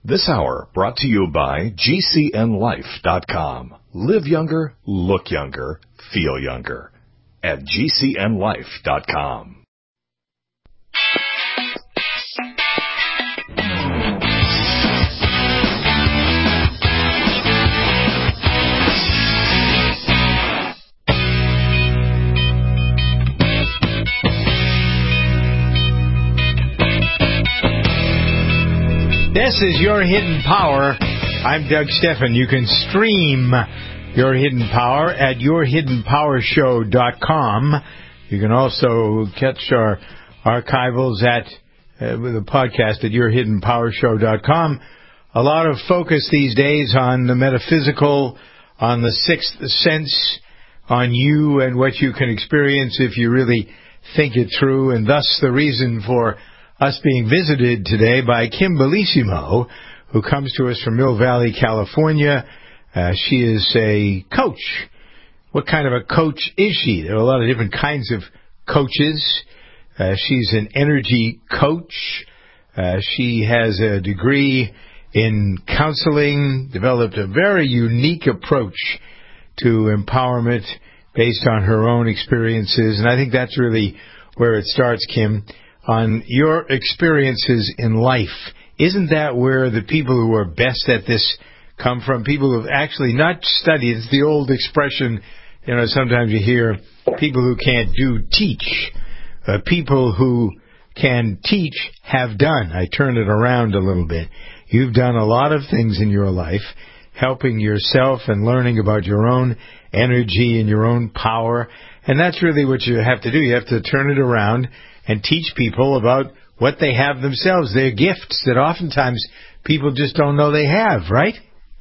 This hour brought to you by GCNLife.com. Live younger, look younger, feel younger. At GCNLife.com. This is Your Hidden Power. I'm Doug Steffen. You can stream Your Hidden Power at yourhiddenpowershow.com. You can also catch our archivals at the podcast at yourhiddenpowershow.com. A lot of focus these days on the metaphysical, on the sixth sense, on you and what you can experience if you really think it through, and thus the reason for us being visited today by Kim Bellissimo, who comes to us from Mill Valley, California. She is a coach. What kind of a coach is she? There are a lot of different kinds of coaches. She's an energy coach. She has a degree in counseling, developed a very unique approach to empowerment based on her own experiences. And I think that's really where it starts, Kim, on your experiences in life. Isn't that where the people who are best at this come from? People who have actually not studied. It's the old expression, sometimes you hear people who can't do teach. People who can teach have done. I turn it around a little bit. You've done a lot of things in your life, helping yourself and learning about your own energy and your own power. And that's really what you have to do. You have to turn it around and teach people about what they have themselves, their gifts that oftentimes people just don't know they have, right?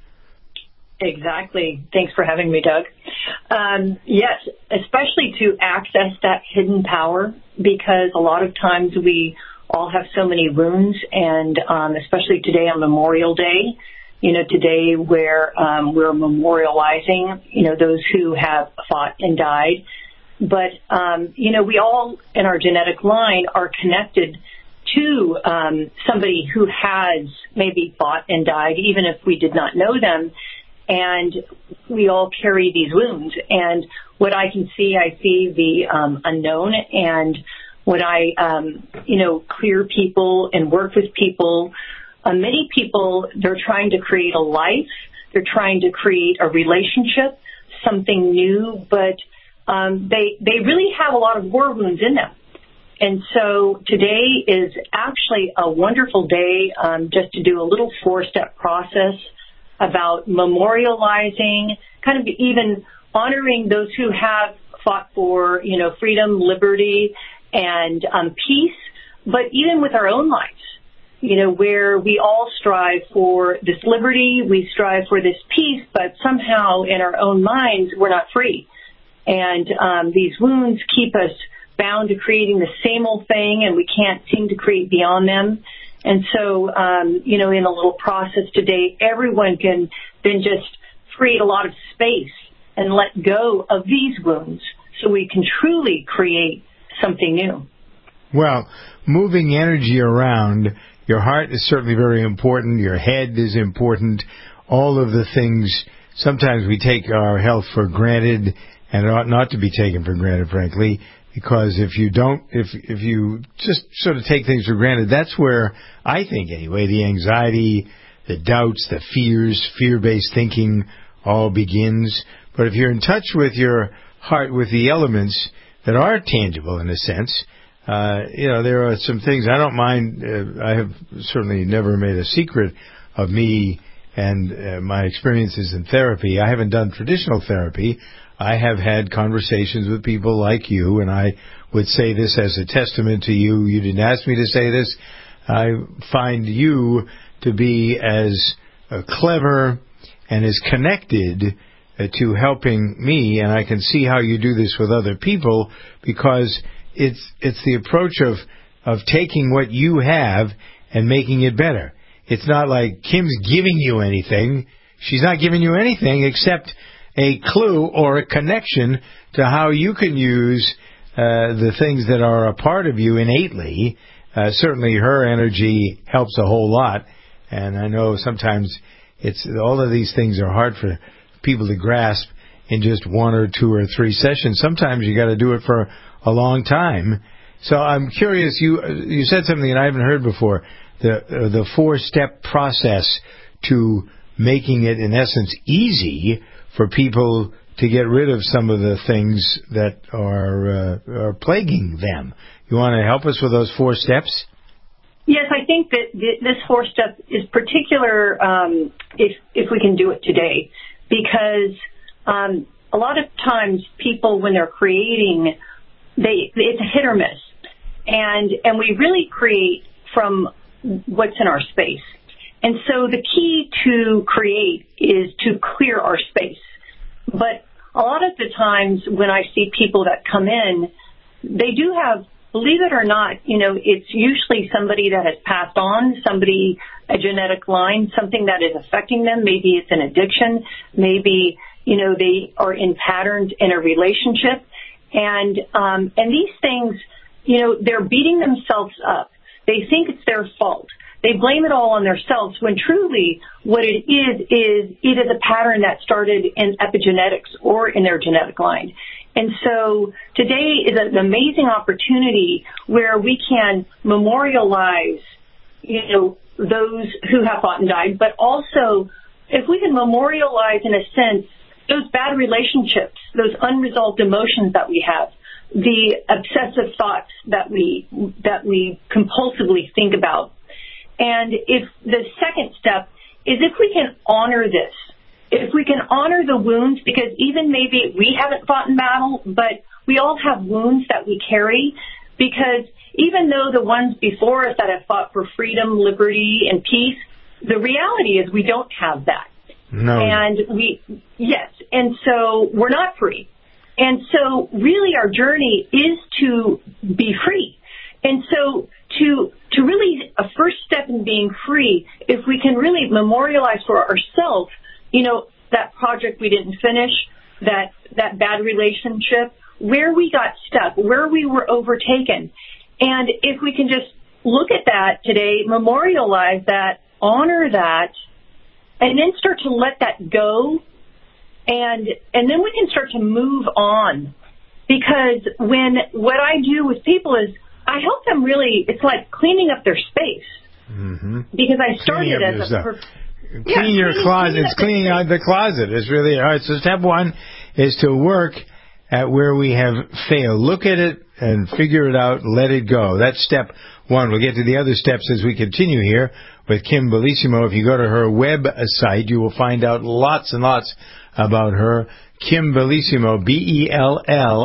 Exactly. Thanks for having me, Doug. Yes, especially to access that hidden power, because a lot of times we all have so many wounds, and especially today on Memorial Day, today where we're memorializing, those who have fought and died. But, we all in our genetic line are connected to somebody who has maybe fought and died, even if we did not know them. And we all carry these wounds. And what I can see, I see the unknown. And when I, clear people and work with people, many people, they're trying to create a life. They're trying to create a relationship, something new, but they really have a lot of war wounds in them. And so today is actually a wonderful day just to do a little 4-step process about memorializing, kind of even honoring those who have fought for, freedom, liberty, and peace, but even with our own lives, where we all strive for this liberty, we strive for this peace, but somehow in our own minds, we're not free. And these wounds keep us bound to creating the same old thing, and we can't seem to create beyond them. And so, in a little process today, everyone can then just create a lot of space and let go of these wounds so we can truly create something new. Well, moving energy around, your heart is certainly very important. Your head is important. All of the things, sometimes we take our health for granted, and it ought not to be taken for granted, frankly, because if you just sort of take things for granted, that's where, I think anyway, the anxiety, the doubts, the fears, fear-based thinking all begins. But if you're in touch with your heart, with the elements that are tangible in a sense, there are some things I don't mind. I have certainly never made a secret of me and my experiences in therapy. I haven't done traditional therapy. I have had conversations with people like you, and I would say this as a testament to you. You didn't ask me to say this. I find you to be as clever and as connected to helping me, and I can see how you do this with other people, because it's the approach of taking what you have and making it better. It's not like Kim's giving you anything. She's not giving you anything except a clue or a connection to how you can use the things that are a part of you innately. Certainly her energy helps a whole lot. And I know sometimes all of these things are hard for people to grasp in just 1 or 2 or 3 sessions. Sometimes you got to do it for a long time. So I'm curious. You said something that I haven't heard before. The 4-step process to making it, in essence, easy for people to get rid of some of the things that are plaguing them. You want to help us with those 4 steps? Yes, I think that this 4-step is particular if we can do it today, because a lot of times people, when they're creating, it's a hit or miss, and we really create from what's in our space. And so the key to create is to clear our space. But a lot of the times when I see people that come in, they do have, believe it or not, it's usually somebody that has passed on, a genetic line, something that is affecting them. Maybe it's an addiction. Maybe, they are in patterns in a relationship. And these things, they're beating themselves up. They think it's their fault. They blame it all on themselves, when truly what it is it is a pattern that started in epigenetics or in their genetic line. And so today is an amazing opportunity where we can memorialize, those who have fought and died, but also if we can memorialize, in a sense, those bad relationships, those unresolved emotions that we have, the obsessive thoughts that we compulsively think about. And if the second step is if we can honor this, if we can honor the wounds, because even maybe we haven't fought in battle, but we all have wounds that we carry, because even though the ones before us that have fought for freedom, liberty, and peace, the reality is we don't have that. No. And and so we're not free. And so really our journey is to be free. And so to really, a first step in being free, if we can really memorialize for ourselves, that project we didn't finish, that bad relationship, where we got stuck, where we were overtaken. And if we can just look at that today, memorialize that, honor that, and then start to let that go, and then we can start to move on. Because what I do with people is I help them really, it's like cleaning up their space. Mm-hmm. Because I started as a... Clean your closet. It's cleaning out the closet. It's really hard. So step 1 is to work at where we have failed. Look at it and figure it out. Let it go. That's step 1. We'll get to the other steps as we continue here with Kim Bellissimo. If you go to her website, you will find out lots and lots about her. Kim Bellissimo, Bellissimo.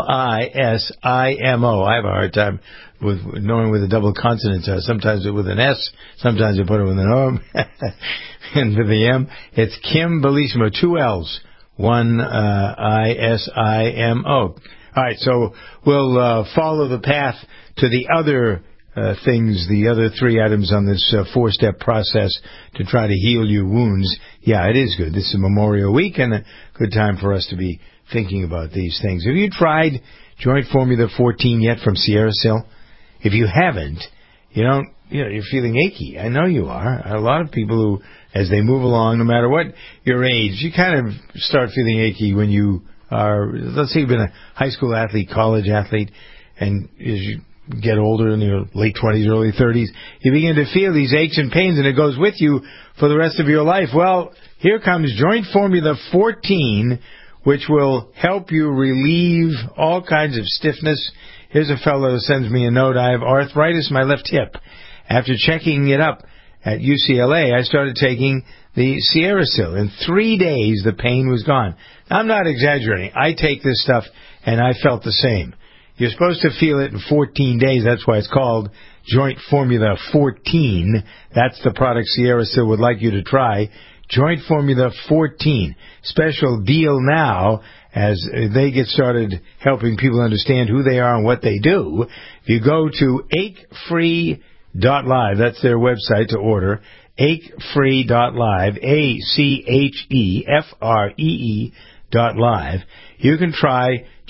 I have a hard time with knowing where the double consonants are. Sometimes with an S, sometimes I put it with an O, and with the M. It's Kim Bellissimo, 2 L's, 1 Isimo. All right, so we'll follow the path to the other things, the other 3 items on this 4-step process to try to heal your wounds. Yeah, it is good. This is Memorial Week and a good time for us to be thinking about these things. Have you tried Joint Formula 14 yet from Sierra Sil? If you haven't, you're feeling achy. I know you are. A lot of people who, as they move along, no matter what your age, you kind of start feeling achy when you are, let's say you've been a high school athlete, college athlete, and as you get older in your late 20s, early 30s, you begin to feel these aches and pains, and it goes with you for the rest of your life. Well, here comes Joint Formula 14, which will help you relieve all kinds of stiffness. Here's a fellow who sends me a note. I have arthritis in my left hip. After checking it up at UCLA, I started taking the Sierra Sil. In 3 days, the pain was gone. I'm not exaggerating. I take this stuff, and I felt the same. You're supposed to feel it in 14 days. That's why it's called Joint Formula 14. That's the product Sierra Sil would like you to try. Joint Formula 14. Special deal now as they get started helping people understand who they are and what they do. If you go to achefree.live, that's their website to order, achefree.live, achefree.live, you can try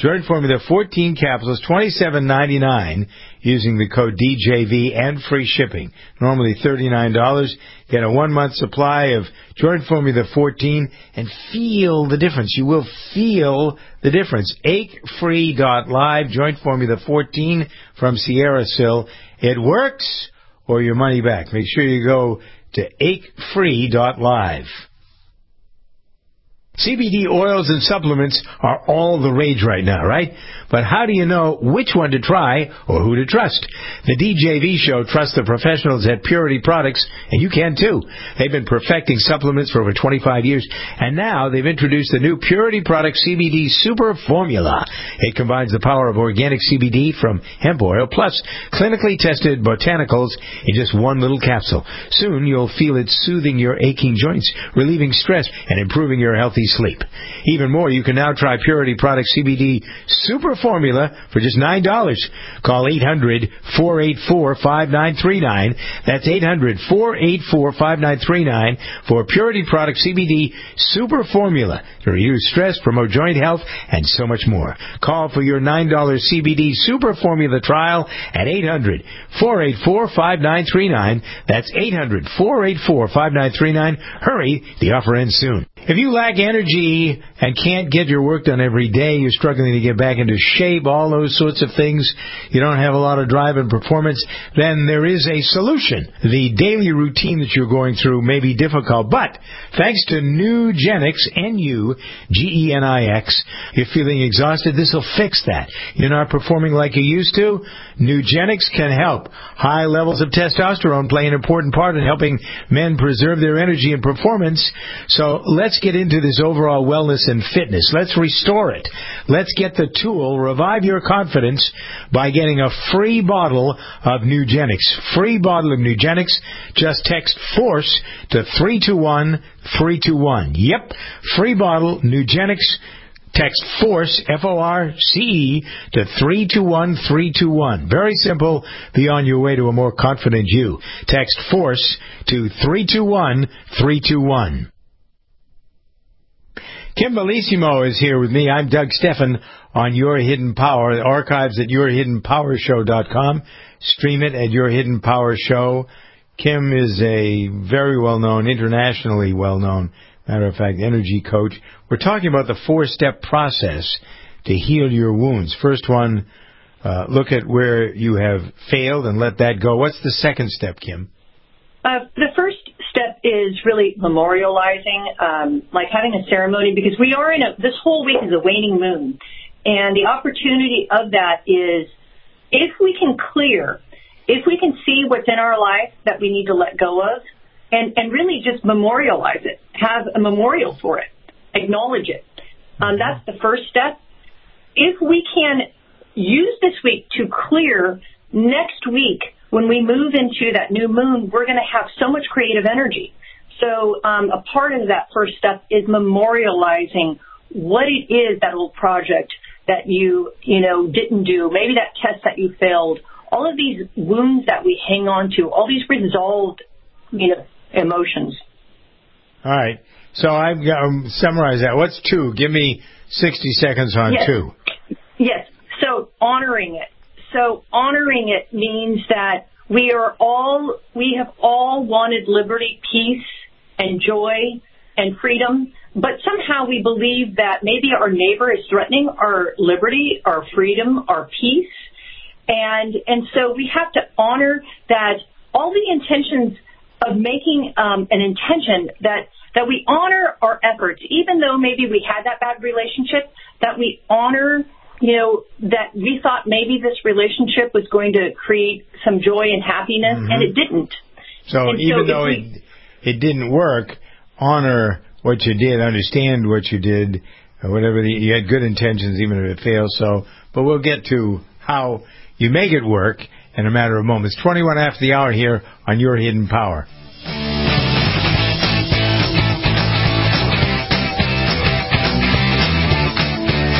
Joint Formula 14 capsules, $27.99 using the code DJV and free shipping. Normally $39. Get a 1-month supply of Joint Formula 14 and feel the difference. You will feel the difference. Achefree.live, Joint Formula 14 from Sierra Sil. It works or your money back. Make sure you go to achefree.live. CBD oils and supplements are all the rage right now, right? But how do you know which one to try or who to trust? The DJV Show trusts the professionals at Purity Products, and you can too. They've been perfecting supplements for over 25 years, and now they've introduced the new Purity Products CBD Super Formula. It combines the power of organic CBD from hemp oil plus clinically tested botanicals in just one little capsule. Soon you'll feel it soothing your aching joints, relieving stress, and improving your healthy sleep. Even more, you can now try Purity Products CBD Super Formula for just $9. Call 800-484-5939. That's 800-484-5939 for Purity Products CBD Super Formula to reduce stress, promote joint health, and so much more. Call for your $9 CBD Super Formula trial at 800-484-5939. That's 800-484-5939. Hurry, the offer ends soon. If you lack energy and can't get your work done every day, you're struggling to get back into shape, all those sorts of things, you don't have a lot of drive and performance, then there is a solution. The daily routine that you're going through may be difficult, but thanks to Nugenix, Nugenix, you're feeling exhausted, this will fix that. You're not performing like you used to? Nugenix can help. High levels of testosterone play an important part in helping men preserve their energy and performance. So let's get into this overall wellness and fitness. Let's restore it. Let's get the tool, revive your confidence, by getting a free bottle of Nugenix. Free bottle of Nugenix. Just text FORCE to 321-321. Yep, free bottle, Nugenix. Text FORCE, F-O-R-C-E, to 321-321. Very simple. Be on your way to a more confident you. Text FORCE to 321-321. Kim Bellissimo is here with me. I'm Doug Steffen on Your Hidden Power. The archives at yourhiddenpowershow.com. Stream it at Your Hidden Power Show. Kim is a very well-known, internationally well-known, matter of fact, energy coach. We're talking about the 4-step process to heal your wounds. First one, look at where you have failed and let that go. What's the second step, Kim? The first step is really memorializing, like having a ceremony, because we are this whole week is a waning moon. And the opportunity of that is if we can see what's in our life that we need to let go of, and really just memorialize it, have a memorial for it, acknowledge it. That's the first step. If we can use this week to clear, next week, when we move into that new moon, we're going to have so much creative energy. So a part of that first step is memorializing what it is, that little project that you didn't do, maybe that test that you failed, all of these wounds that we hang on to, all these resolved, emotions. All right. So I've got to summarize that. What's 2? Give me 60 seconds on 2. Yes. So honoring it. So honoring it means that we have all wanted liberty, peace, and joy, and freedom, but somehow we believe that maybe our neighbor is threatening our liberty, our freedom, our peace, and so we have to honor that all the intentions of making an intention that we honor our efforts, even though maybe we had that bad relationship, that we honor, that we thought maybe this relationship was going to create some joy and happiness, and it didn't. So even though it didn't work, honor what you did, understand what you did, whatever you had good intentions, even if it failed. But we'll get to how you make it work in a matter of moments. 21 after the hour here on Your Hidden Power.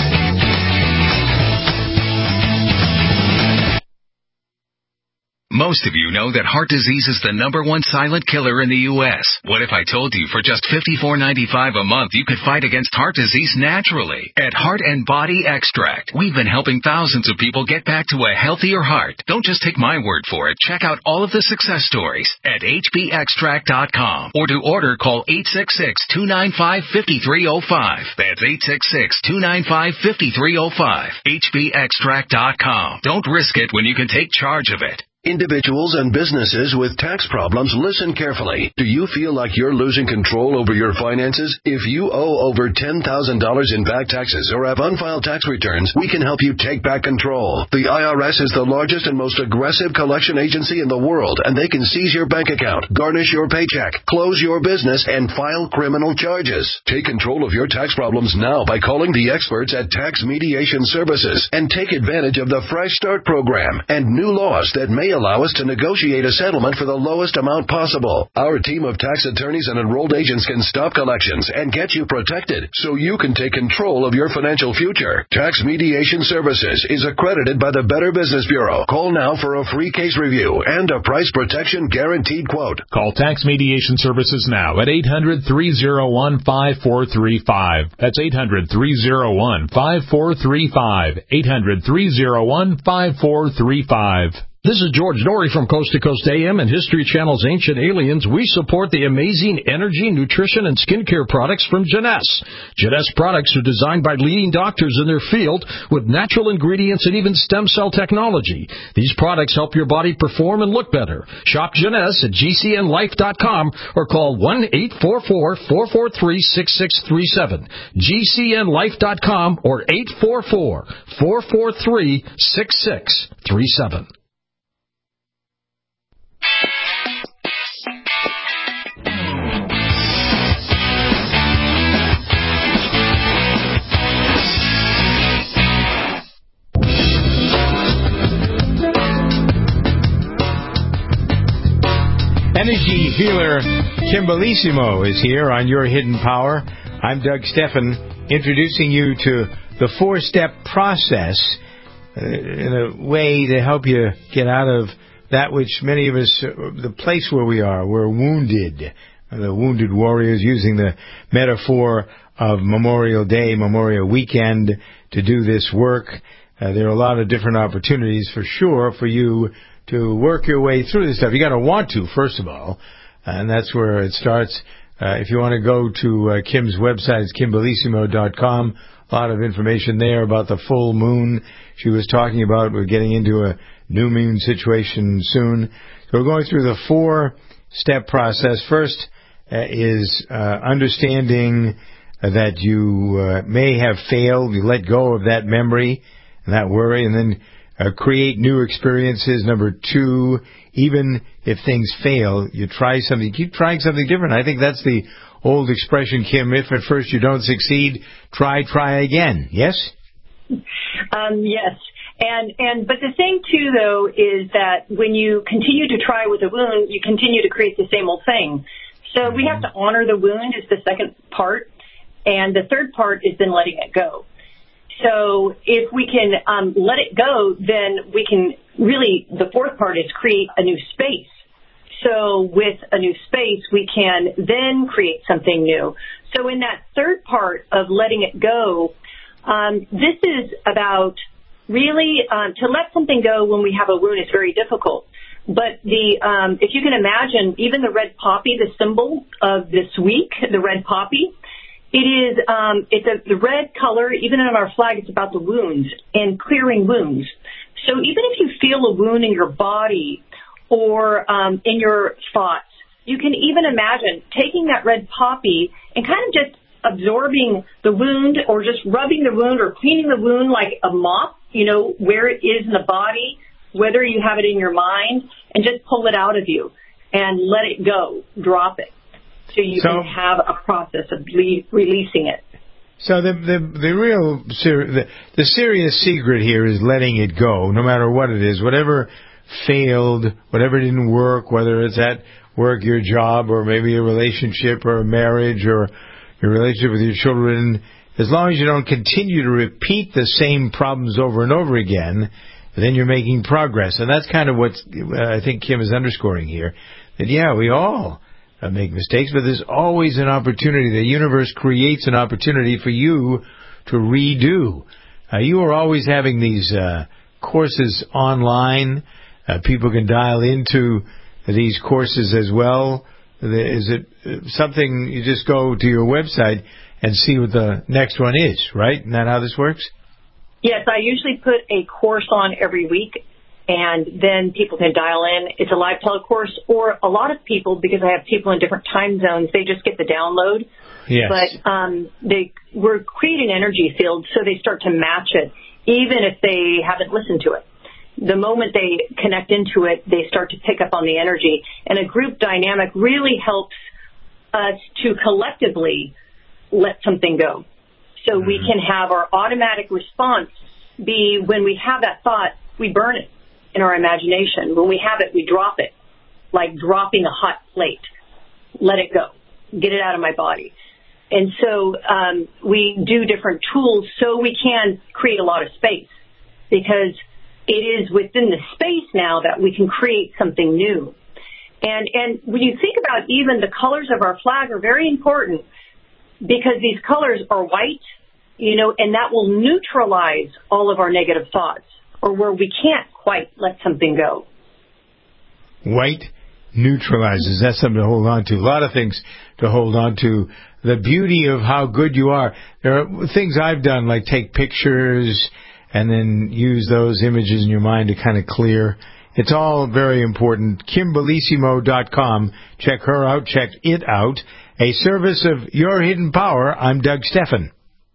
Most Most of you know that heart disease is the #1 silent killer in the U.S. What if I told you for just $54.95 a month you could fight against heart disease naturally? At Heart and Body Extract, we've been helping thousands of people get back to a healthier heart. Don't just take my word for it. Check out all of the success stories at hbextract.com. Or to order, call 866-295-5305. That's 866-295-5305. hbextract.com. Don't risk it when you can take charge of it. Individuals and businesses with tax problems, listen carefully. Do you feel like you're losing control over your finances? If you owe over $10,000 in back taxes or have unfiled tax returns, we can help you take back control. The IRS is the largest and most aggressive collection agency in the world, and they can seize your bank account, garnish your paycheck, close your business, and file criminal charges. Take control of your tax problems now by calling the experts at Tax Mediation Services and take advantage of the Fresh Start program and new laws that may allow us to negotiate a settlement for the lowest amount possible. Our team of tax attorneys and enrolled agents can stop collections and get you protected so you can take control of your financial future. Tax Mediation Services is accredited by the Better Business Bureau. Call now for a free case review and a price protection guaranteed quote. Call Tax Mediation Services now at 800-301-5435. That's 800-301-5435. 800-301-5435. This is George Norrie from Coast to Coast AM and History Channel's Ancient Aliens. We support the amazing energy, nutrition, and skincare products from Jeunesse. Jeunesse products are designed by leading doctors in their field with natural ingredients and even stem cell technology. These products help your body perform and look better. Shop Jeunesse at gcnlife.com or call 1-844-443-6637. gcnlife.com or 844-443-6637. Energy healer Kim Bellissimo is here on Your Hidden Power. I'm Doug Steffen, introducing you to the 4-step process in a way to help you get out of that which many of us, the place where we are, we're wounded. The wounded warriors, using the metaphor of Memorial Day, Memorial Weekend, to do this work. There are a lot of different opportunities for sure for you to work your way through this stuff. You got to want to, first of all, and that's where it starts. If you want to go to Kim's website, it's kimbellissimo.com. A lot of information there about the full moon she was talking about. We're getting into a new moon situation soon. So we're going through the 4-step process. First is understanding that you may have failed. You let go of that memory and that worry, and then create new experiences. Number 2, even if things fail, you try something. Keep trying something different. I think that's the old expression, Kim. If at first you don't succeed, try again. Yes? Yes. But the thing, too, though, is that when you continue to try with a wound, you continue to create the same old thing. So we have to honor the wound is the second part. And the third part is then letting it go. So if we can let it go, then we can really, the fourth part is create a new space. So with a new space, we can then create something new. So in that third part of letting it go, this is about really to let something go when we have a wound is very difficult. But if you can imagine, even the red poppy, the symbol of this week, the red poppy, it's the red color. Even on our flag, it's about the wounds and clearing wounds. So even if you feel a wound in your body or in your thoughts, you can even imagine taking that red poppy and kind of just absorbing the wound or just rubbing the wound or cleaning the wound like a mop, where it is in the body, whether you have it in your mind, and just pull it out of you and let it go, drop it. So you can have a process of releasing it. So the serious secret here is letting it go, no matter what it is, whatever failed, whatever didn't work, whether it's at work, your job, or maybe a relationship or a marriage or your relationship with your children. As long as you don't continue to repeat the same problems over and over again, then you're making progress. And that's kind of what I think Kim is underscoring here, that, yeah, we all make mistakes, but there's always an opportunity. The universe creates an opportunity for you to redo. You are always having these courses online. People can dial into these courses as well. Is it something you just go to your website and see what the next one is, right? Isn't that how this works? Yes, I usually put a course on every week, and then people can dial in. It's a live telecourse, or a lot of people, because I have people in different time zones, they just get the download. Yes. But we're creating energy fields, so they start to match it, even if they haven't listened to it. The moment they connect into it, they start to pick up on the energy. And a group dynamic really helps us to collectively let something go. So we can have our automatic response be, when we have that thought, we burn it in our imagination. When we have it, we drop it, like dropping a hot plate. Let it go. Get it out of my body. And so we do different tools so we can create a lot of space, because it is within the space now that we can create something new. And when you think about, even the colors of our flag are very important, because these colors are white, and that will neutralize all of our negative thoughts, or where we can't quite let something go. White neutralizes. That's something to hold on to. A lot of things to hold on to. The beauty of how good you are. There are things I've done, like take pictures and then use those images in your mind to kind of clear. It's all very important. KimBellissimo.com. Check her out. Check it out. A service of Your Hidden Power. I'm Doug Steffen.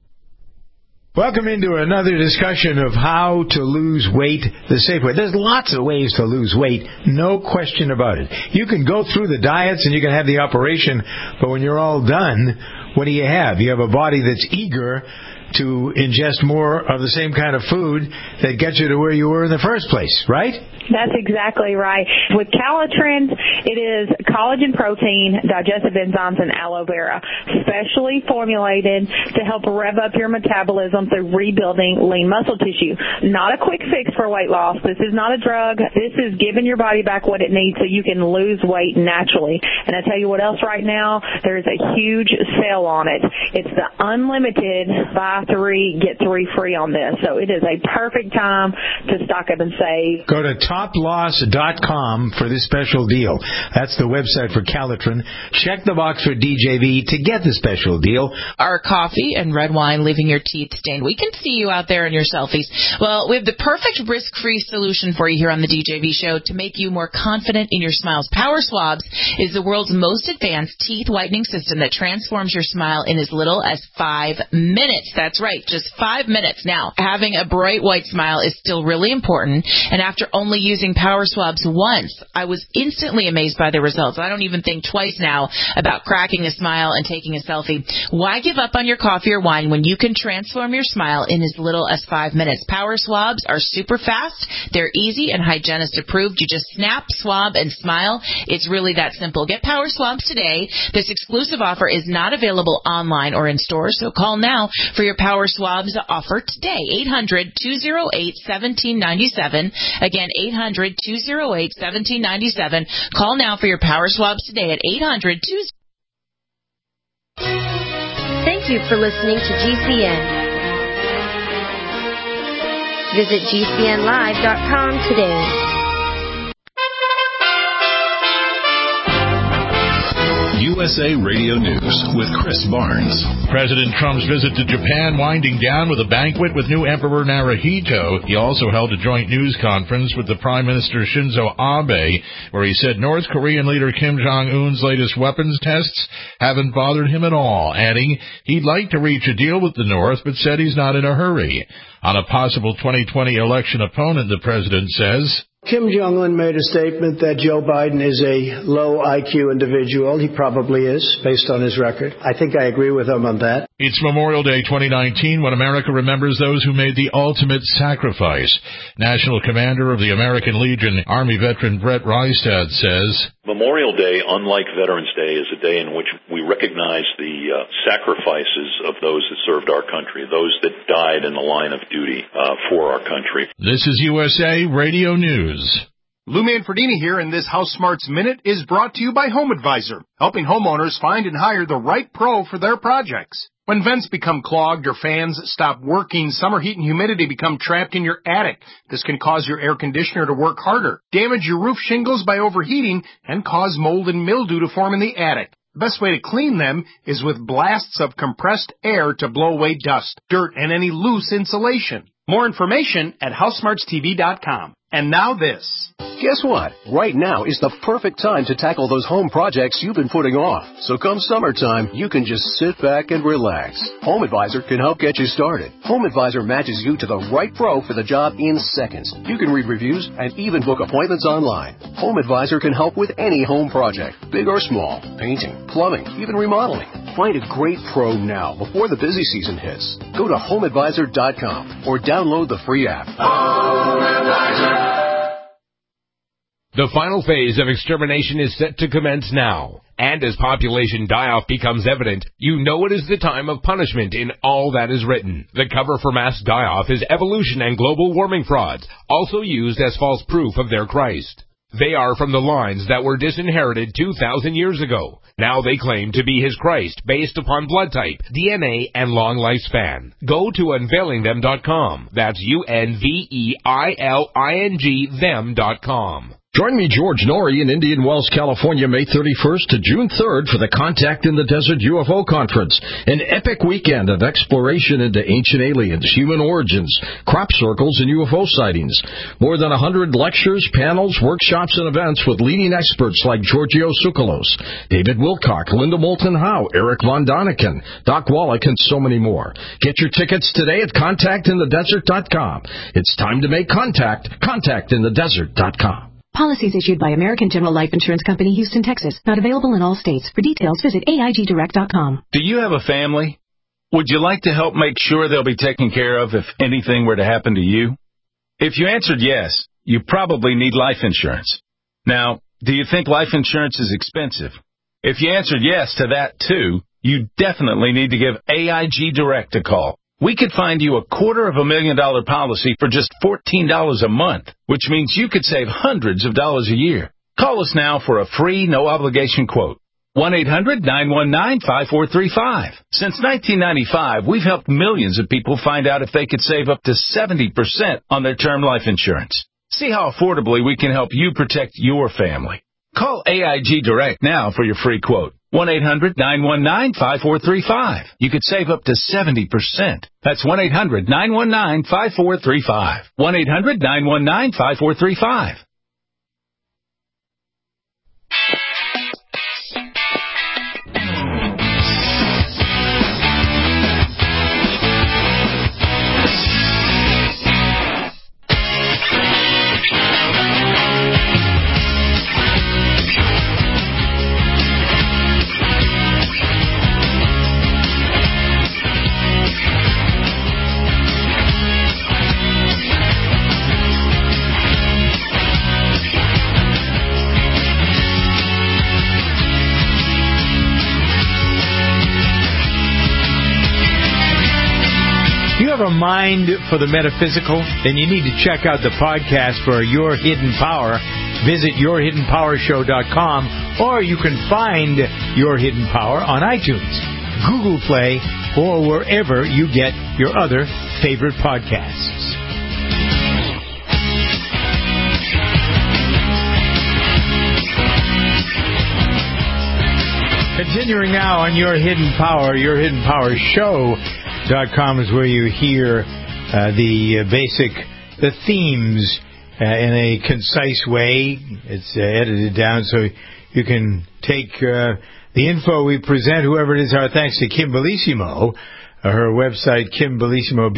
Welcome into another discussion of how to lose weight the safe way. There's lots of ways to lose weight, no question about it. You can go through the diets and you can have the operation, but when you're all done, what do you have? You have a body that's eager to ingest more of the same kind of food that gets you to where you were in the first place, right? That's exactly right. With Calitrin, it is collagen protein, digestive enzymes, and aloe vera, specially formulated to help rev up your metabolism through rebuilding lean muscle tissue. Not a quick fix for weight loss. This is not a drug. This is giving your body back what it needs so you can lose weight naturally. And I tell you what else right now, there's a huge sale on it. It's the unlimited buy 3, get 3 free on this. So it is a perfect time to stock up and save. Go to toploss.com for this special deal. That's the website for Calitrin. Check the box for DJV to get the special deal. Are coffee and red wine leaving your teeth stained? We can see you out there in your selfies. Well, we have the perfect risk-free solution for you here on the DJV show to make you more confident in your smiles. Power Swabs is the world's most advanced teeth whitening system that transforms your smile in as little as 5 minutes. That's right, just 5 minutes. Now, having a bright white smile is still really important, and after only using Power Swabs once, I was instantly amazed by the results. I don't even think twice now about cracking a smile and taking a selfie. Why give up on your coffee or wine when you can transform your smile in as little as 5 minutes? Power Swabs are super fast, they're easy, and hygienist approved. You just snap, swab, and smile. It's really that simple. Get Power Swabs today. This exclusive offer is not available online or in stores, so call now for your Power Swabs offer today. 800-208-1797. Again, 800-208-1797. Call now for your Power Swabs today at 800-208. Thank you for listening to GCN. Visit GCNlive.com today. USA Radio News with Chris Barnes. President Trump's visit to Japan winding down with a banquet with new Emperor Naruhito. He also held a joint news conference with the Prime Minister Shinzo Abe, where he said North Korean leader Kim Jong-un's latest weapons tests haven't bothered him at all, adding he'd like to reach a deal with the North, but said he's not in a hurry. On a possible 2020 election opponent, the president says, Kim Jong-un made a statement that Joe Biden is a low IQ individual. He probably is, based on his record. I think I agree with him on that. It's Memorial Day 2019 when America remembers those who made the ultimate sacrifice. National Commander of the American Legion, Army veteran Brett Rystad says, Memorial Day, unlike Veterans Day, is a day in which we recognize the the sacrifices of those that served our country, those that died in the line of duty for our country. This is USA Radio News. Lou Manfredini here, and this House Smarts Minute is brought to you by Home Advisor, helping homeowners find and hire the right pro for their projects. When vents become clogged or fans stop working, summer heat and humidity become trapped in your attic. This can cause your air conditioner to work harder, damage your roof shingles by overheating, and cause mold and mildew to form in the attic. The best way to clean them is with blasts of compressed air to blow away dust, dirt, and any loose insulation. More information at HouseSmartsTV.com. And now this. Guess what? Right now is the perfect time to tackle those home projects you've been putting off. So come summertime, you can just sit back and relax. Home Advisor can help get you started. Home Advisor matches you to the right pro for the job in seconds. You can read reviews and even book appointments online. Home Advisor can help with any home project, big or small, painting, plumbing, even remodeling. Find a great pro now before the busy season hits. Go to HomeAdvisor.com or download the free app. Home Advisor. The final phase of extermination is set to commence now. And as population die-off becomes evident, you know it is the time of punishment in all that is written. The cover for mass die-off is evolution and global warming frauds, also used as false proof of their Christ. They are from the lines that were disinherited 2,000 years ago. Now they claim to be his Christ based upon blood type, DNA, and long lifespan. Go to unveilingthem.com. That's UNVEILING them.com. Join me, George Norrie, in Indian Wells, California, May 31st to June 3rd for the Contact in the Desert UFO Conference, an epic weekend of exploration into ancient aliens, human origins, crop circles, and UFO sightings. More than 100 lectures, panels, workshops, and events with leading experts like Giorgio Tsoukalos, David Wilcock, Linda Moulton Howe, Eric Von Daniken, Doc Wallach, and so many more. Get your tickets today at contactinthedesert.com. It's time to make contact. Contactinthedesert.com. Policies issued by American General Life Insurance Company, Houston, Texas. Not available in all states. For details, visit AIGdirect.com. Do you have a family? Would you like to help make sure they'll be taken care of if anything were to happen to you? If you answered yes, you probably need life insurance. Now, do you think life insurance is expensive? If you answered yes to that too, you definitely need to give AIG Direct a call. We could find you a $250,000 policy for just $14 a month, which means you could save hundreds of dollars a year. Call us now for a free, no-obligation quote. 1-800-919-5435. Since 1995, we've helped millions of people find out if they could save up to 70% on their term life insurance. See how affordably we can help you protect your family. Call AIG Direct now for your free quote. 1-800-919-5435. You could save up to 70%. That's 1-800-919-5435. 1-800-919-5435. A mind for the metaphysical, then you need to check out the podcast for Your Hidden Power. Visit yourhiddenpowershow.com, or you can find Your Hidden Power on iTunes, Google Play, or wherever you get your other favorite podcasts. Continuing now on Your Hidden Power, Your Hidden Power Show.com is where you hear the themes in a concise way. It's edited down so you can take the info we present, whoever it is. Our thanks to Kim Bellissimo. Her website, Kim Bellissimo,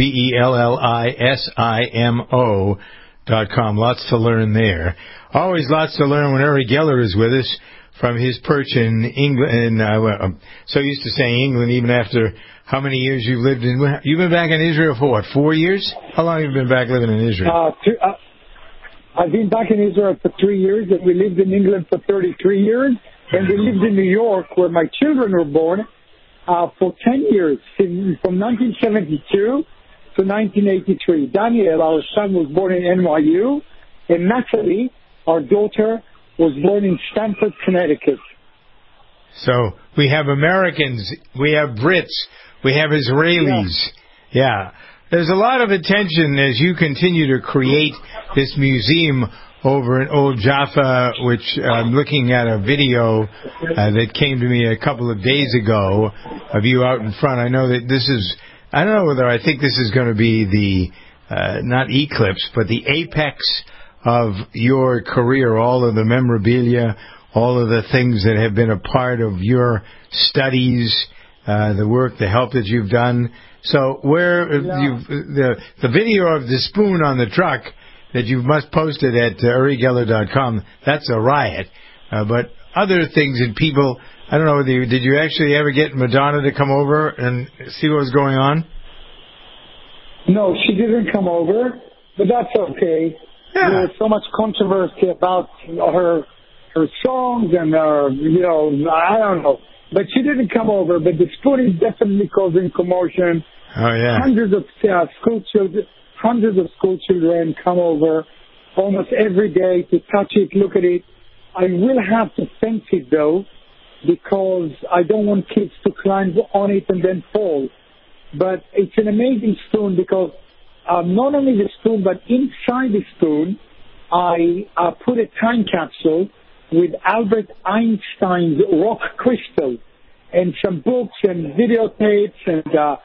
BELLISIMO.com. Lots to learn there. Always lots to learn when Uri Geller is with us from his perch in England. I'm so used to saying England, even after how many years you've lived in. You've been back in Israel for what, 4 years? How long have you been back living in Israel? I've been back in Israel for 3 years, and we lived in England for 33 years, and we lived in New York, where my children were born, for 10 years, from 1972 to 1983. Daniel, our son, was born in NYU, and Natalie, our daughter, was born in Stamford, Connecticut. So we have Americans, we have Brits, we have Israelis. Yeah. There's a lot of attention as you continue to create this museum over in Old Jaffa, which I'm looking at a video that came to me a couple of days ago of you out in front. I know that this is, I don't know whether I think this is going to be the, not eclipse, but the apex of your career, all of the memorabilia, all of the things that have been a part of your studies, the work, the help that you've done. So where you've, the video of the spoon on the truck that you must post it at UriGeller.com, that's a riot. But other things that people, I don't know, did you actually ever get Madonna to come over and see what was going on? No, she didn't come over, but that's okay. Yeah. There was so much controversy about her songs and I don't know. But she didn't come over, but the spoon is definitely causing commotion. Oh, yeah. Hundreds of school children come over almost every day to touch it, look at it. I will have to fence it, though, because I don't want kids to climb on it and then fall. But it's an amazing spoon because not only the spoon, but inside the spoon, I put a time capsule with Albert Einstein's rock crystal and some books and videotapes and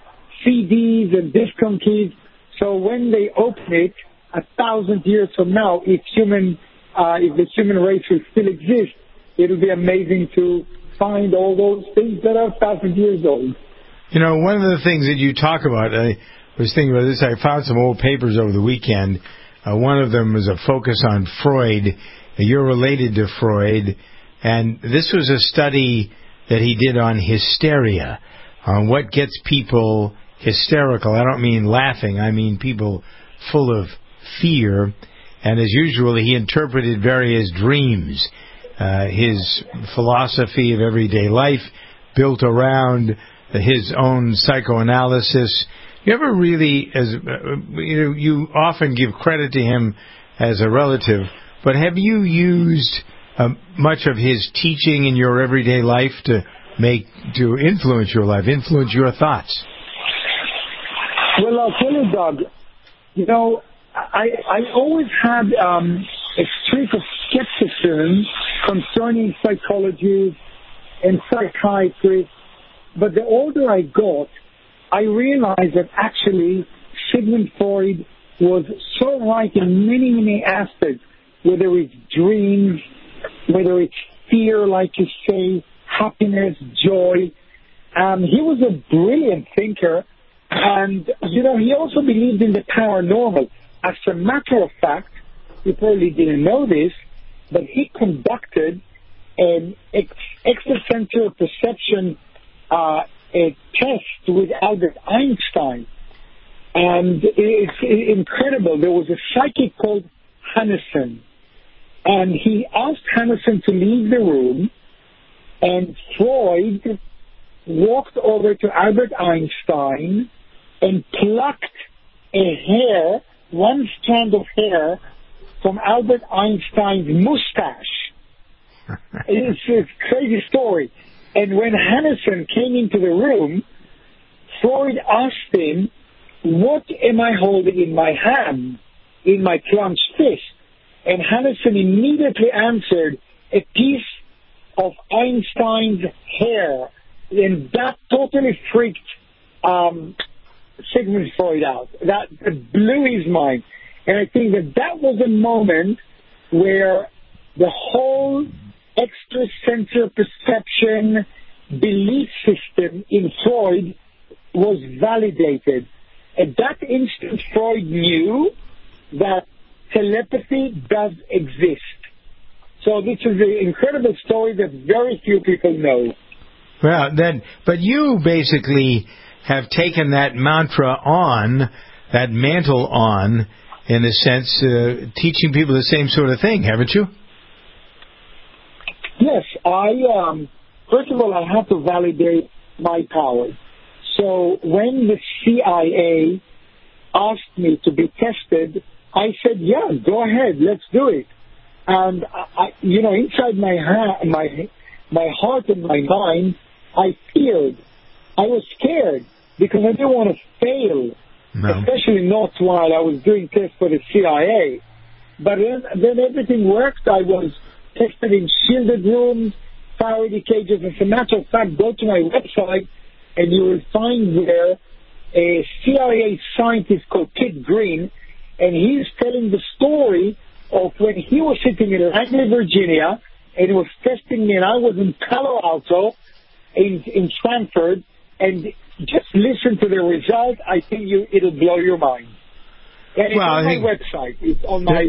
CDs and disc keys. So when they open it 1,000 years from now, if the human race will still exist, it will be amazing to find all those things that are 1,000 years old. You know, one of the things that you talk about, I was thinking about this, I found some old papers over the weekend. One of them was a focus on Freud. You're related to Freud. And this was a study that he did on hysteria, on what gets people hysterical. I don't mean laughing. I mean people full of fear. And as usual, he interpreted various dreams. His philosophy of everyday life built around his own psychoanalysis. You ever really, you often give credit to him as a relative, but have you used much of his teaching in your everyday life to influence your life, influence your thoughts? Well, I'll tell you, Doug, I always had a streak of skepticism concerning psychology and psychiatry, but the older I got, I realized that actually Sigmund Freud was so right in many, many aspects, whether it's dreams, whether it's fear, like you say, happiness, joy. He was a brilliant thinker, and, he also believed in the paranormal. As a matter of fact, you probably didn't know this, but he conducted an extrasensory perception a test with Albert Einstein. And it's incredible. There was a psychic called Hannesen, and he asked Hannesen to leave the room, and Freud walked over to Albert Einstein and plucked one strand of hair from Albert Einstein's mustache. It's a crazy story. And when Hannesen came into the room, Freud asked him, "What am I holding in my hand, in my clenched fist?" And Hannesen immediately answered, "A piece of Einstein's hair." And that totally freaked Sigmund Freud out. That blew his mind. And I think that was a moment where the whole extrasensory perception belief system in Freud was validated. At that instant, Freud knew that telepathy does exist. So this is an incredible story that very few people know. Well, but you basically have taken that mantra on, that mantle on, in a sense, teaching people the same sort of thing, haven't you? Yes, first of all, I have to validate my powers. So when the CIA asked me to be tested, I said, yeah, go ahead, let's do it. And, inside my heart and my mind, I feared. I was scared because I didn't want to fail, especially not while I was doing tests for the CIA. But then everything worked. I was tested in shielded rooms, Faraday cages. As a matter of fact, go to my website and you will find there a CIA scientist called Kit Green, and he's telling the story of when he was sitting in Langley, Virginia, and he was testing me, and I was in Palo Alto, in Stanford, and just listen to the result. I think it'll blow your mind. And it's on my website. It's on my...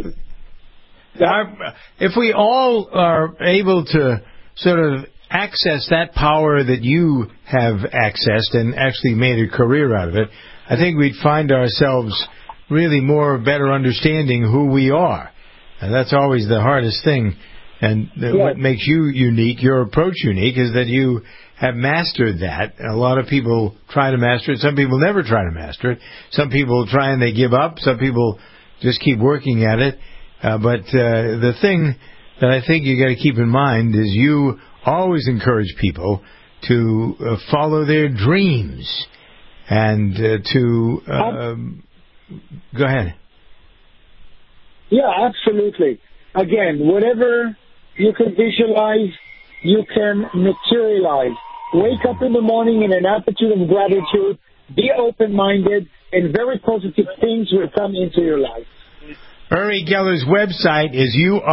If we all are able to sort of access that power that you have accessed and actually made a career out of it, I think we'd find ourselves really more better understanding who we are. And that's always the hardest thing. And what makes you unique, your approach unique, is that you have mastered that. A lot of people try to master it. Some people never try to master it. Some people try and they give up. Some people just keep working at it. But the thing that I think you got to keep in mind is you always encourage people to follow their dreams and to go ahead. Yeah, absolutely. Again, whatever you can visualize, you can materialize. Wake up in the morning in an attitude of gratitude, be open-minded, and very positive things will come into your life. Uri Geller's website is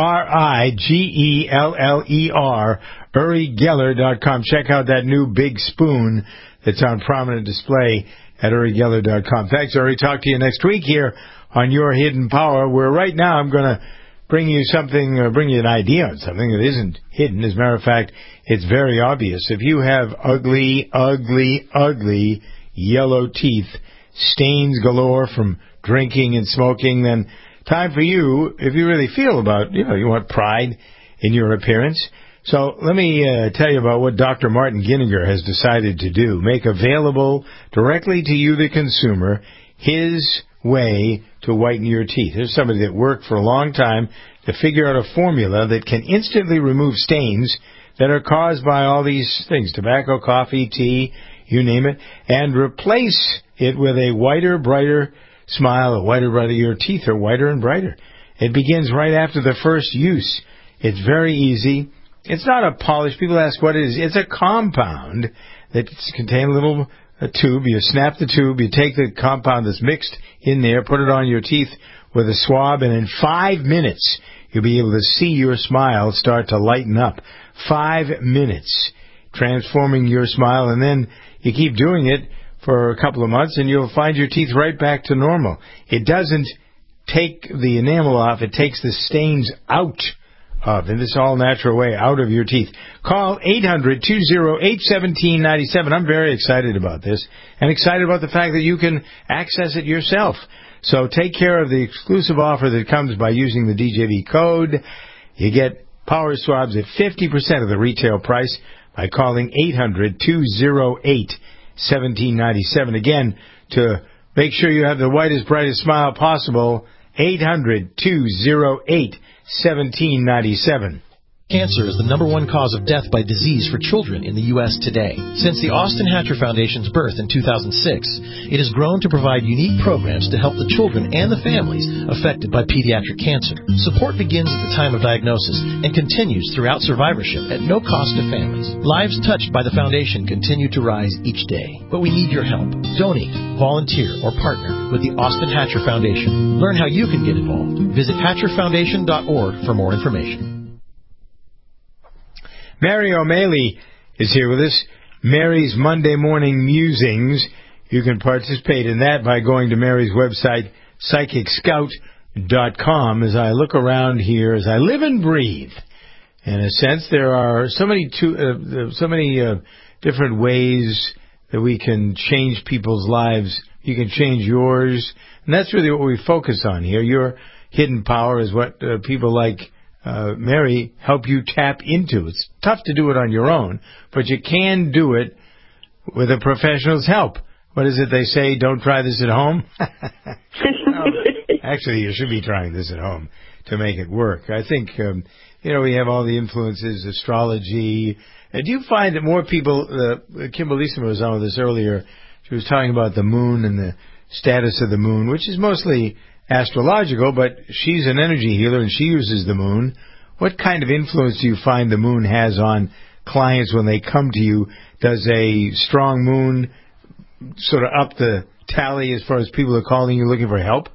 URIGELLER, UriGeller.com. Check out that new big spoon that's on prominent display at UriGeller.com. Thanks, Uri. Talk to you next week here on Your Hidden Power, where right now I'm going to bring you an idea on something that isn't hidden. As a matter of fact, it's very obvious. If you have ugly, ugly, ugly yellow teeth, stains galore from drinking and smoking, then time for you, if you really feel about, you want pride in your appearance. So let me tell you about what Dr. Martin Ginninger has decided to do. Make available directly to you, the consumer, his way to whiten your teeth. There's somebody that worked for a long time to figure out a formula that can instantly remove stains that are caused by all these things, tobacco, coffee, tea, you name it, and replace it with a whiter, brighter smile, a whiter, brighter. Your teeth are whiter and brighter. It begins right after the first use. It's very easy. It's not a polish. People ask what it is. It's a compound that contains a little tube. You snap the tube. You take the compound that's mixed in there, put it on your teeth with a swab, and in 5 minutes, you'll be able to see your smile start to lighten up. 5 minutes, transforming your smile, and then you keep doing it for a couple of months, and you'll find your teeth right back to normal. It doesn't take the enamel off. It takes the stains out of, in this all-natural way, out of your teeth. Call 800-208-1797. I'm very excited about this, and excited about the fact that you can access it yourself. So take care of the exclusive offer that comes by using the DJV code. You get power swabs at 50% of the retail price by calling 800-208-1797. Again, to make sure you have the whitest, brightest smile possible, 800-208-1797. Cancer is the #1 cause of death by disease for children in the U.S. today. Since the Austin Hatcher Foundation's birth in 2006, it has grown to provide unique programs to help the children and the families affected by pediatric cancer. Support begins at the time of diagnosis and continues throughout survivorship at no cost to families. Lives touched by the foundation continue to rise each day, but we need your help. Donate, volunteer, or partner with the Austin Hatcher Foundation. Learn how you can get involved. Visit HatcherFoundation.org for more information. Mary O'Malley is here with us. Mary's Monday Morning Musings. You can participate in that by going to Mary's website, PsychicScout.com. As I look around here, as I live and breathe, in a sense, there are so many different ways that we can change people's lives. You can change yours, and that's really what we focus on here. Your hidden power is what people like Mary help you tap into. It's tough to do it on your own, but you can do it with a professional's help. What is it they say? Don't try this at home? No, actually, you should be trying this at home to make it work. I think, we have all the influences, astrology. And do you find that more people, Kimberly Lisa was on with us earlier, she was talking about the moon and the status of the moon, which is mostly astrological, but she's an energy healer and she uses the moon. What kind of influence do you find the moon has on clients when they come to you? Does a strong moon sort of up the tally as far as people are calling you looking for help?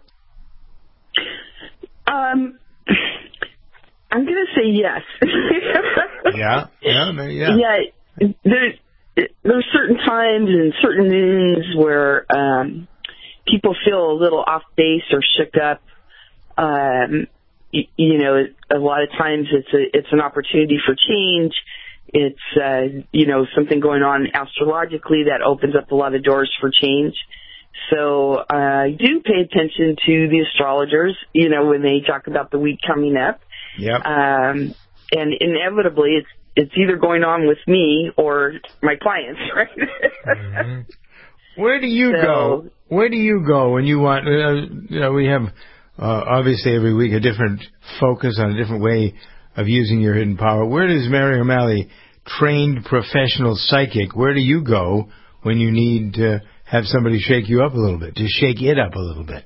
I'm going to say yes. Yeah. Yeah. There's certain times and certain moons where people feel a little off base or shook up. A lot of times it's an opportunity for change. It's something going on astrologically that opens up a lot of doors for change. So I do pay attention to the astrologers, when they talk about the week coming up. Yep. And inevitably it's either going on with me or my clients, right? Mm-hmm. Where do you go? Where do you go when you want, we have obviously every week a different focus on a different way of using your hidden power. Where does Mary O'Malley, trained professional psychic, where do you go when you need to have somebody shake you up a little bit, to shake it up a little bit?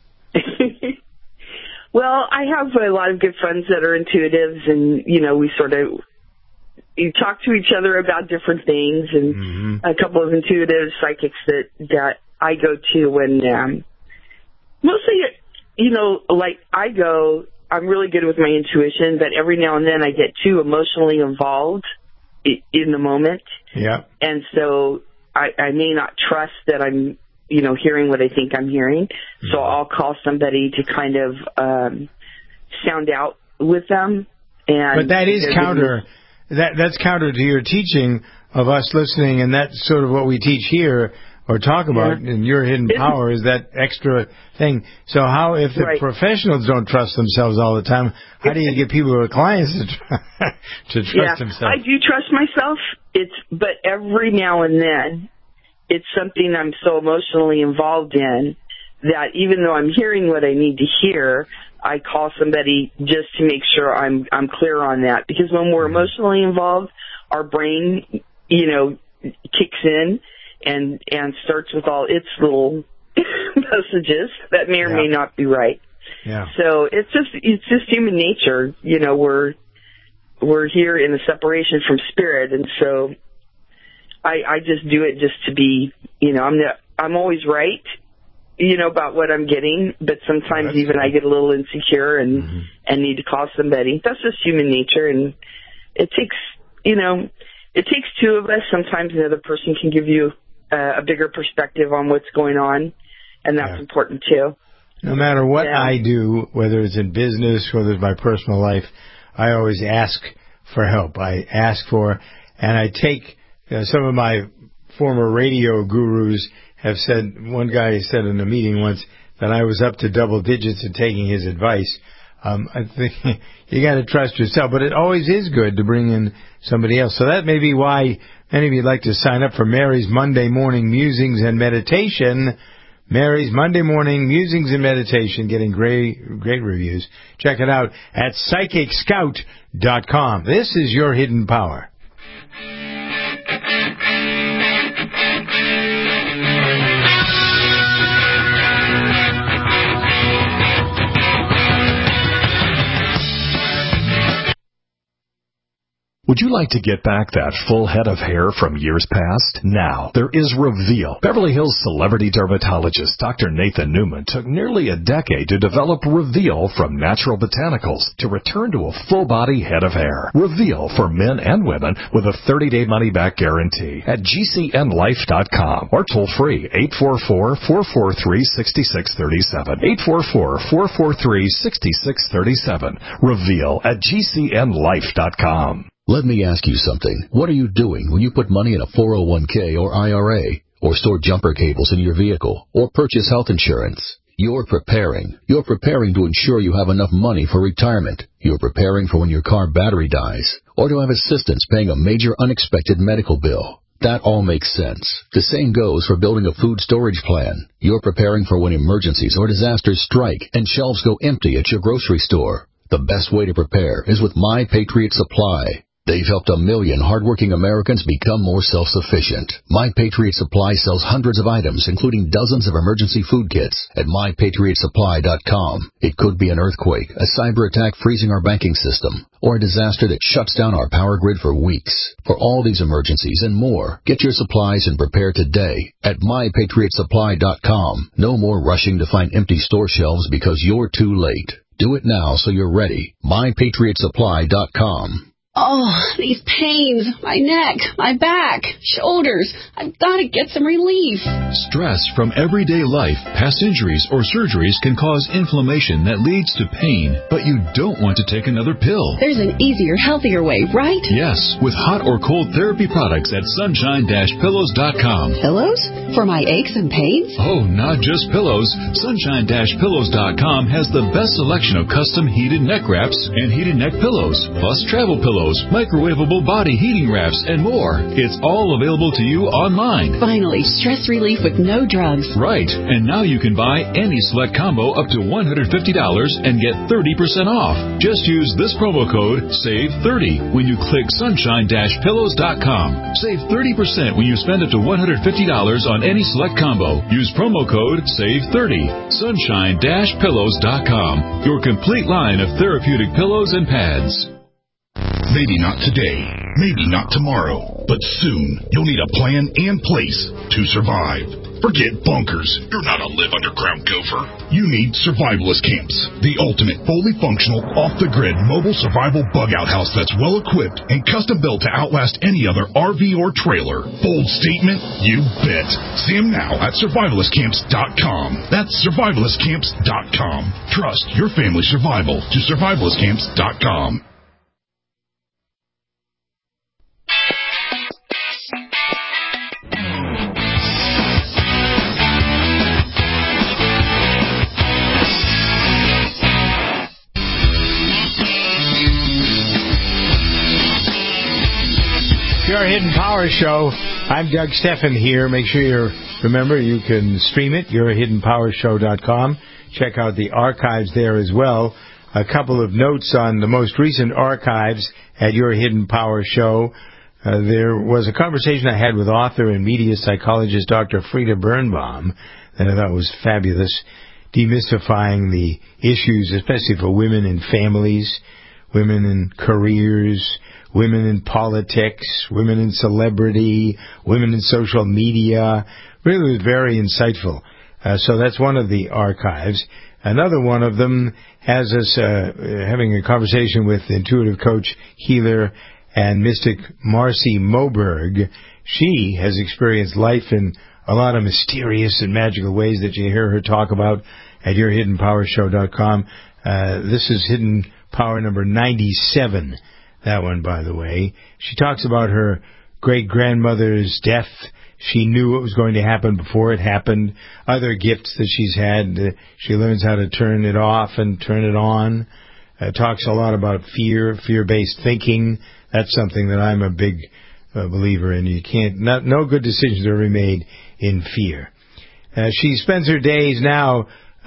Well, I have a lot of good friends that are intuitives, and, we sort of talk to each other about different things, and a couple of intuitive psychics that I go to when, mostly, I'm really good with my intuition, but every now and then I get too emotionally involved in the moment. Yeah. And so I may not trust that I'm, hearing what I think I'm hearing. So I'll call somebody to kind of sound out with them. But that is counter. That's counter to your teaching of us listening, and that's sort of what we teach here or talk about in your hidden power is that extra thing. So how, if the professionals don't trust themselves all the time, how do you get people who are clients to trust themselves? I do trust myself. But every now and then, it's something I'm so emotionally involved in that even though I'm hearing what I need to hear, I call somebody just to make sure I'm clear on that. Because when we're emotionally involved, our brain, kicks in and starts with all its little messages that may or may not be right. Yeah. So it's just human nature. We're here in a separation from spirit, and so I just do it just to be, I'm always right, about what I'm getting, but sometimes I get a little insecure and need to call somebody. That's just human nature, and it takes two of us. Sometimes another person can give you a bigger perspective on what's going on, and that's important too. No matter what I do, whether it's in business, whether it's my personal life, I always ask for help. I ask for, and I take, some of my former radio gurus have said, one guy said in a meeting once that I was up to double digits in taking his advice. I think you got to trust yourself, but it always is good to bring in somebody else. So that may be why many of you would like to sign up for Mary's Monday Morning Musings and Meditation. Mary's Monday Morning Musings and Meditation, getting great reviews. Check it out at PsychicScout.com. This is your hidden power. Would you like to get back that full head of hair from years past? Now, there is Reveal. Beverly Hills celebrity dermatologist Dr. Nathan Newman took nearly a decade to develop Reveal from natural botanicals to return to a full-body head of hair. Reveal for men and women with a 30-day money-back guarantee at GCNlife.com or toll-free 844-443-6637. 844-443-6637. Reveal at GCNlife.com. Let me ask you something. What are you doing when you put money in a 401k or IRA, or store jumper cables in your vehicle, or purchase health insurance? You're preparing. You're preparing to ensure you have enough money for retirement. You're preparing for when your car battery dies, or to have assistance paying a major unexpected medical bill. That all makes sense. The same goes for building a food storage plan. You're preparing for when emergencies or disasters strike and shelves go empty at your grocery store. The best way to prepare is with My Patriot Supply. They've helped 1 million hardworking Americans become more self-sufficient. My Patriot Supply sells hundreds of items, including dozens of emergency food kits at MyPatriotSupply.com. It could be an earthquake, a cyber attack freezing our banking system, or a disaster that shuts down our power grid for weeks. For all these emergencies and more, get your supplies and prepare today at MyPatriotSupply.com. No more rushing to find empty store shelves because you're too late. Do it now so you're ready. MyPatriotSupply.com. Oh, these pains, my neck, my back, shoulders. I've got to get some relief. Stress from everyday life, past injuries, or surgeries can cause inflammation that leads to pain, but you don't want to take another pill. There's an easier, healthier way, right? Yes, with hot or cold therapy products at sunshine-pillows.com. Pillows? For my aches and pains? Oh, not just pillows. Sunshine-pillows.com has the best selection of custom heated neck wraps and heated neck pillows, plus travel pillows, microwavable body heating wraps, and more. It's all available to you online. Finally, stress relief with no drugs. Right. And now you can buy any select combo up to $150 and get 30% off. Just use this promo code SAVE30 when you click sunshine-pillows.com. Save 30% when you spend up to $150 on any select combo. Use promo code SAVE30. Sunshine-pillows.com. Your complete line of therapeutic pillows and pads. Maybe not today, maybe not tomorrow, but soon you'll need a plan and place to survive. Forget bunkers. You're not a live underground gopher. You need Survivalist Camps, the ultimate fully functional, off-the-grid mobile survival bug-out house that's well-equipped and custom-built to outlast any other RV or trailer. Bold statement? You bet. See them now at survivalistcamps.com. That's survivalistcamps.com. Trust your family's survival to survivalistcamps.com. Your Hidden Power Show. I'm Doug Steffen here. Make sure remember you can stream it, yourhiddenpowershow.com. Check out the archives there as well. A couple of notes on the most recent archives at Your Hidden Power Show. There was a conversation I had with author and media psychologist Dr. Frieda Birnbaum that I thought was fabulous, demystifying the issues, especially for women in families, women in careers, women in politics, women in celebrity, women in social media. Really was very insightful. So that's one of the archives. Another one of them has us having a conversation with intuitive coach, healer, and mystic Marcy Moberg. She has experienced life in a lot of mysterious and magical ways that you hear her talk about at yourhiddenpowershow.com. This is Hidden Power number 97. That one, by the way. She talks about her great-grandmother's death. She knew what was going to happen before it happened. Other gifts that she's had. She learns how to turn it off and turn it on. Talks a lot about fear-based thinking. That's something that I'm a big believer in. You no good decisions are made in fear. She spends her days now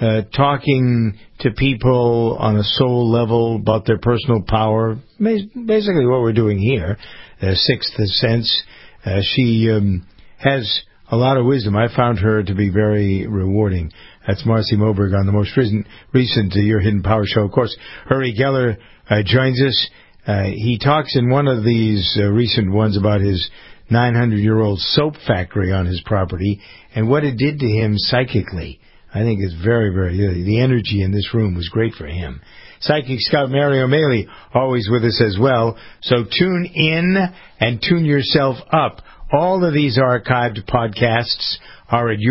talking to people on a soul level about their personal power. Basically what we're doing here, Sixth Sense. She has a lot of wisdom. I found her to be very rewarding. That's Marcy Moberg on the most recent Your Hidden Power Show. Of course, Uri Geller joins us. He talks in one of these recent ones about his 900-year-old soap factory on his property and what it did to him psychically. I think it's very, very good. The energy in this room was great for him. Psychic Scout Mary O'Malley, always with us as well. So tune in and tune yourself up. All of these archived podcasts are at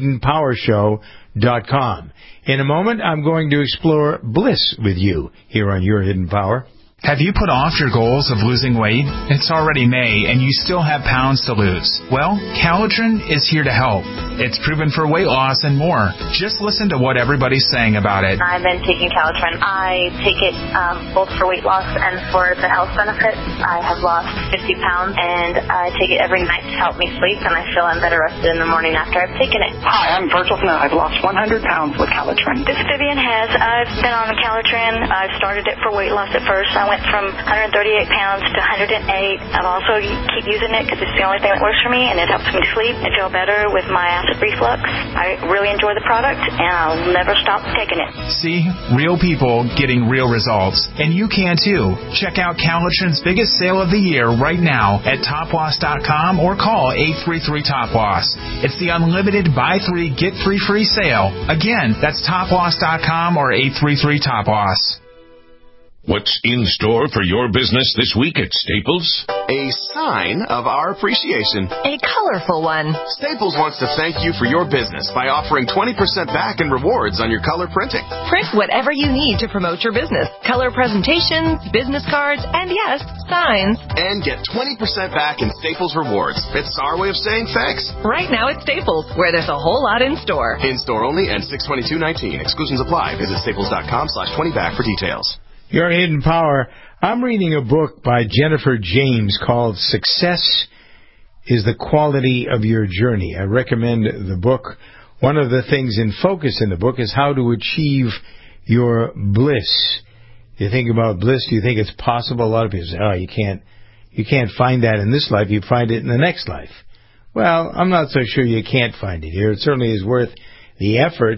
yourhiddenpowershow.com. In a moment, I'm going to explore bliss with you here on Your Hidden Power. Have you put off your goals of losing weight? It's already May, and you still have pounds to lose. Well, Calitrin is here to help. It's proven for weight loss and more. Just listen to what everybody's saying about it. I've been taking Calitrin. I take it both for weight loss and for the health benefits. I have lost 50 pounds, and I take it every night to help me sleep, and I feel I'm better rested in the morning after I've taken it. Hi, I'm Virgil Smith. I've lost 100 pounds with Calitrin. This is Vivian Hess. I've been on the Calitrin. I started it for weight loss at first. I went from 138 pounds to 108. I've also keep using it because it's the only thing that works for me, and it helps me sleep and feel better with my acid reflux. I really enjoy the product, and I'll never stop taking it. See? Real people getting real results. And you can too. Check out Calitrin's biggest sale of the year right now at toploss.com or call 833-TOP-LOSS. It's the unlimited buy 3, get 3 free sale. Again, that's toploss.com or 833-TOP-LOSS. What's in store for your business this week at Staples? A sign of our appreciation. A colorful one. Staples wants to thank you for your business by offering 20% back in rewards on your color printing. Print whatever you need to promote your business. Color presentations, business cards, and yes, signs. And get 20% back in Staples rewards. It's our way of saying thanks. Right now at Staples, where there's a whole lot in store. In store only and 6/22/19. Exclusions apply. Visit staples.com/20back for details. Your Hidden Power. I'm reading a book by Jennifer James called Success is the Quality of Your Journey. I recommend the book. One of the things in focus in the book is how to achieve your bliss. You think about bliss, do you think it's possible? A lot of people say, oh, you can't find that in this life, you find it in the next life. Well, I'm not so sure you can't find it here. It certainly is worth the effort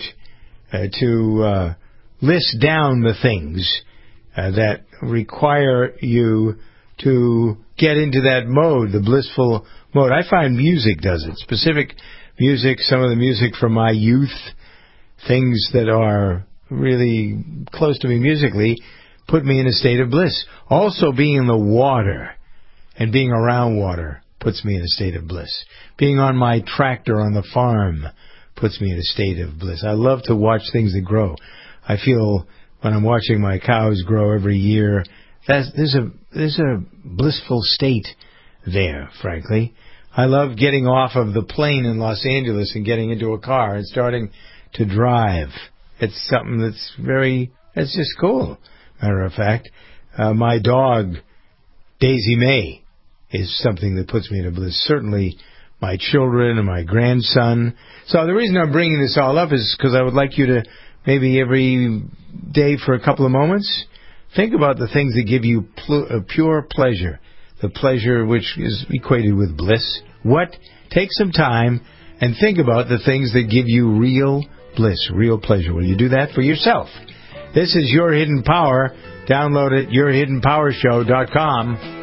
to list down the things that require you to get into that mode, the blissful mode. I find music does it. Specific music, some of the music from my youth, things that are really close to me musically, put me in a state of bliss. Also, being in the water and being around water puts me in a state of bliss. Being on my tractor on the farm puts me in a state of bliss. I love to watch things that grow. I feel when I'm watching my cows grow every year, there's a blissful state there, frankly. I love getting off of the plane in Los Angeles and getting into a car and starting to drive. It's something it's just cool. Matter of fact, my dog, Daisy May, is something that puts me in a bliss. Certainly my children and my grandson. So the reason I'm bringing this all up is because I would like you to maybe every day for a couple of moments, think about the things that give you pure pleasure, the pleasure which is equated with bliss. Take some time and think about the things that give you real bliss, real pleasure. Will you do that for yourself? This is Your Hidden Power. Download it, yourhiddenpowershow.com.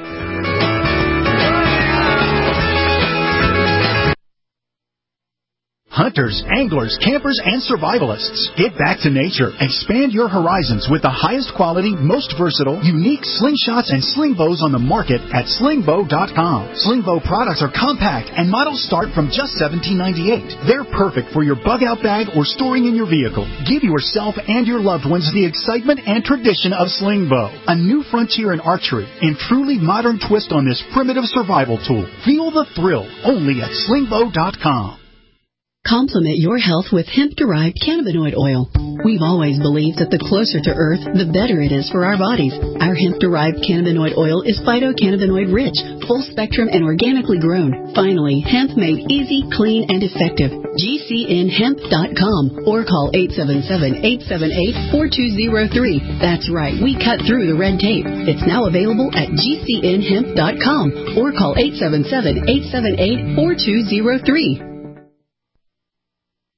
Hunters, anglers, campers, and survivalists. Get back to nature. Expand your horizons with the highest quality, most versatile, unique slingshots and sling bows on the market at slingbow.com. Sling bow products are compact and models start from just $17.98. They're perfect for your bug out bag or storing in your vehicle. Give yourself and your loved ones the excitement and tradition of sling bow. A new frontier in archery and truly modern twist on this primitive survival tool. Feel the thrill only at slingbow.com. Complement your health with hemp-derived cannabinoid oil. We've always believed that the closer to Earth, the better it is for our bodies. Our hemp-derived cannabinoid oil is phytocannabinoid-rich, full-spectrum, and organically grown. Finally, hemp made easy, clean, and effective. GCNhemp.com or call 877-878-4203. That's right, we cut through the red tape. It's now available at GCNhemp.com or call 877-878-4203.